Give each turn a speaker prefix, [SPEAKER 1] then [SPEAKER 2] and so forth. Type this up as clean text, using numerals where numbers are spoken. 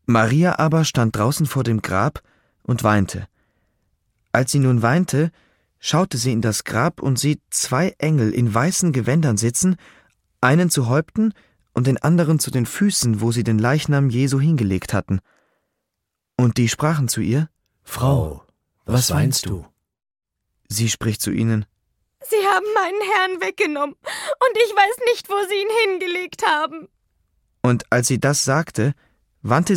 [SPEAKER 1] Maria aber stand draußen vor dem Grab und weinte. Als sie nun weinte, schaute sie in das Grab und sieht 2 Engel in weißen Gewändern sitzen, einen zu Häupten und den anderen zu den Füßen, wo sie den Leichnam Jesu hingelegt hatten. Und die sprachen zu ihr:
[SPEAKER 2] Frau, was weinst du?
[SPEAKER 1] Sie spricht zu ihnen:
[SPEAKER 3] Sie haben meinen Herrn weggenommen, und ich weiß nicht, wo sie ihn hingelegt haben.
[SPEAKER 1] Und als sie das sagte, wandte